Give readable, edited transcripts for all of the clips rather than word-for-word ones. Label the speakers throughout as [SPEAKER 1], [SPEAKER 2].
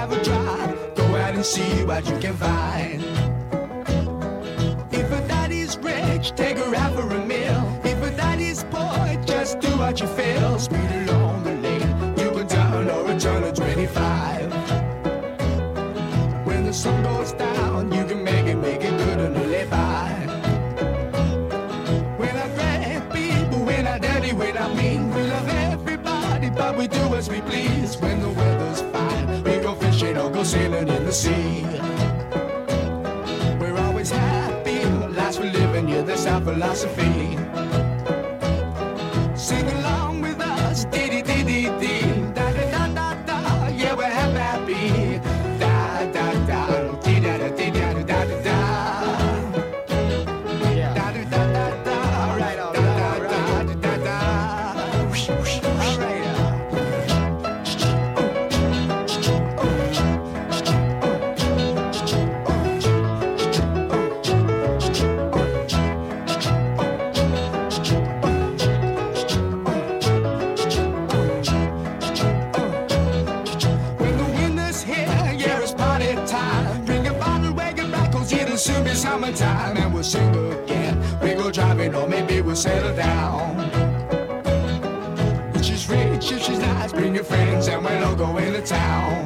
[SPEAKER 1] have a drive. Go out and see what you can find. If a daddy's rich, take her out for a meal. If a daddy's poor, just do what you feel. Speed along the lane, you can turn or return to 25. When the sun goes down, you can make it good and live by. When I grab people, when I dirty, when I mean, we love everybody, but we do as we please. When the weather's fine, we go fishing or go sailing in the sea. We're always happy, lives we're living, yeah, that's our philosophy. Sing along with us, dee-dee-dee-dee-dee, da-da-da-da-da, yeah, we're happy, da-da-da, dee-da-da-dee-da-da-da-da. Soon be summertime and we'll sing again. We go driving or maybe we'll settle down. If she's rich, if she's nice, bring your friends and we'll all go into town.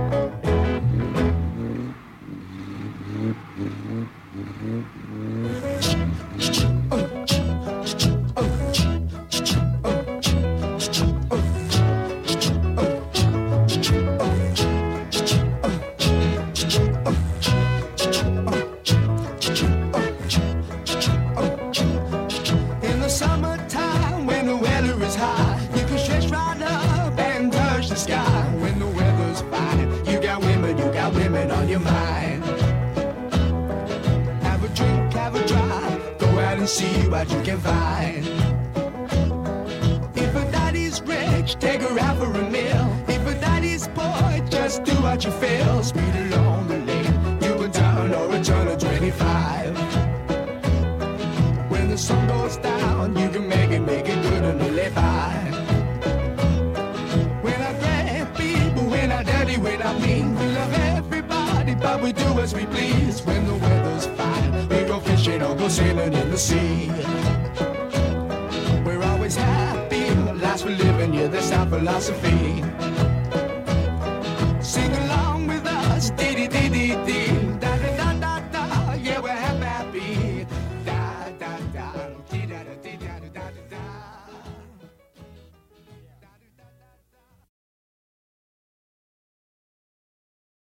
[SPEAKER 1] See what you can find. If a daddy's rich, take her out for a meal. If a daddy's poor, just do what you feel. Speed along the lane, you can turn or return to 25. When the sun goes down, you can make it good and live by. When I grab people, when I dirty, when I mean, we love everybody, but we do as we please. When the weather's fine, we go fishing or go sailing in the sea. We're always happy, lives we're living, yeah, that's our philosophy.